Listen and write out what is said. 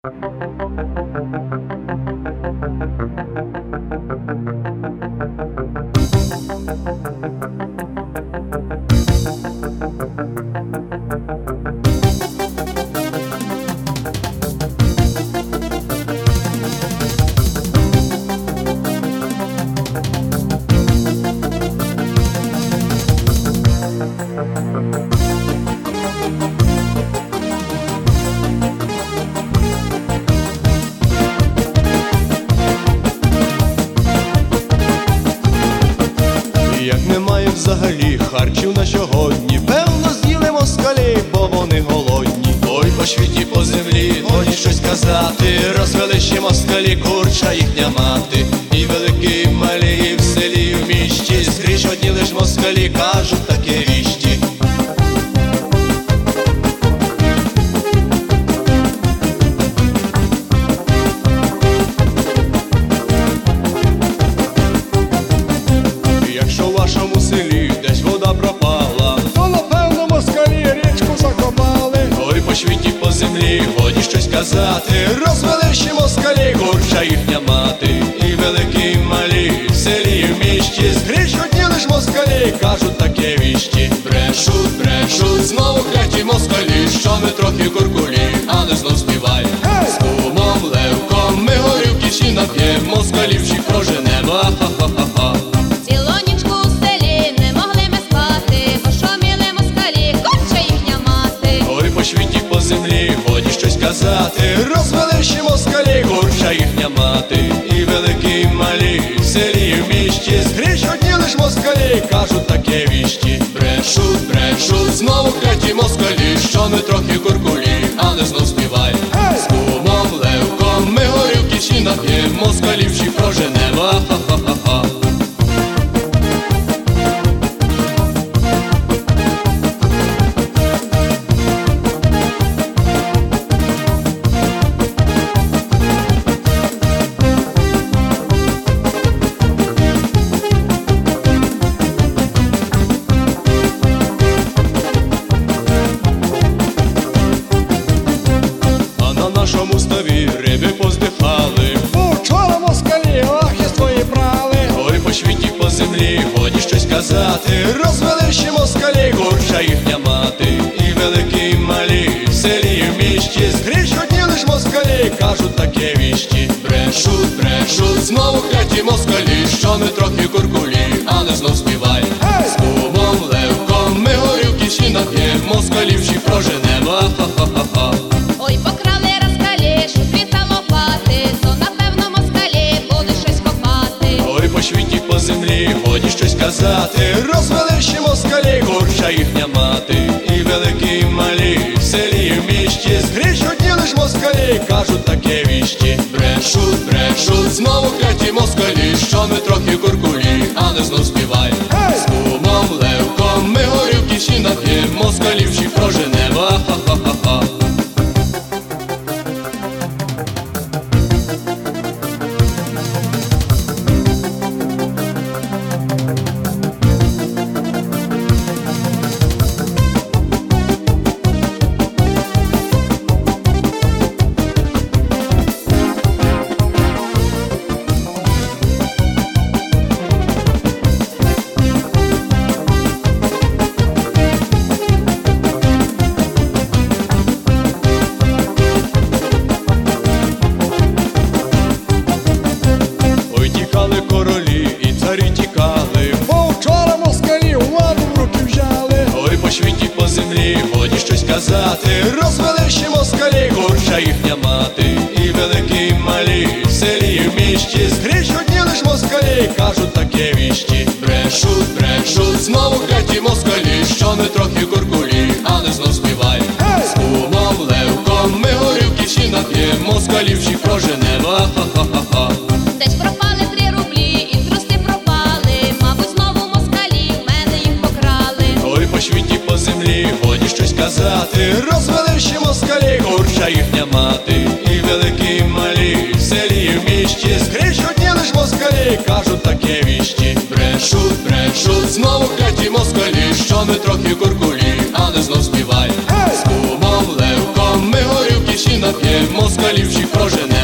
Як немає взагалі харчів на сьогодні, певно з'їли москалі, бо вони голодні. Ой, по світі, по землі, годі щось казати, розвели ще москалі, курча їхня мати. І великі, і малі, і в селі, і в місті, скрізь одні лиш москалі кажуть таке віщі. Якщо в вашому селі десь вода пропала, то напевно москалі річку закопали. ой, по світі, по землі, годі щось казати, розвели ще москалі, курча їхня мати. І великі, і малі, в селі, і в місті, скрізь одні лиш москалі кажуть таке віщі. Брешуть, брешуть, знову кляті москалі, що ми трохи куркулі, але знов співаємо. З кумом Левком ми горілки всі нап'єм, москалів всіх проженемо, а-ха-ха-ха-ха. Цілу нічку у селі не могли ми спати, бо що міли москалі, курча їхня мати. Ой, по світі, по землі, годі щось казати, розвели ще москалі, курча їхня мати. І великі, і малі, в селі, і в місті, скрізь одні лиш москалі кажуть таке віщі. Брешуть, брешуть, знову кляті москалі, що ми трохи куркулі, але знов співаємо. З кумом Левком ми горілки всі нап'єм, москалів всіх проженемо, а-ха-ха-ха-ха. А на нашому ставі риби поздихали, Бо вчора москалі охи свої брали. ой, по світі, по землі, годі щось казати, розвели ще москалі, курча їхня мати. І великі, і малі, в селі, і в місті, скрізь одні лиш москалі кажуть таке віщі. Брешуть, брешуть, знову кляті москалі, що ми трохи куркулі, але знов співаємо. З кумом Левком ми горілки всі нап'єм, москалів всіх проженемо, а-ха-ха-ха-ха. Ой, покрали розкалі, шуфлі та лопати, то напевно москалі будуть щось копати. Ой, по світі, по землі, годі щось казати, розвели ще москалі, курча їхня мати. І великі, і малі, в селі, і в місті, скрізь одні лиш москалі кажуть таке віщі. Брешуть, брешуть, знову кляті москалі, що ми трохи куркулі, але знов співаємо. З кумом Левком ми горілки всі нап'єм, москалів всіх проженемо, а-ха-ха-ха-ха. Ой, тікали королі, і царі тікали, Бо вчора москалі владу в руки взяли. ой, по світі, по землі, годі щось казати, розвели ще москалі, курча їхня мати. І великі, і малі, в селі, і в місті, скрізь одні лиш москалі кажуть таке віщі. Брешуть, брешуть, знову кляті москалі, що ми трохи куркулі, але знов співаємо. З кумом Левком ми горілки всі нап'єм, москалів всіх проженемо, а-ха-ха-ха-ха. Десь пропали 3 рублі, і трусти пропали, мабуть, знову москалі в мене їх покрали. Ой, по світі, по землі, годі щось казати, розвели ще москалі, курча їхня мати. І великі, і малі, в селі, і в місті, скрізь одні лиш москалі кажуть таке віщі. Брешуть, брешуть, знову кляті москалі, що ми трохи куркулі, але знов співаємо. З кумом Левком ми горілки всі нап'єм, москалі москалів всіх прожене.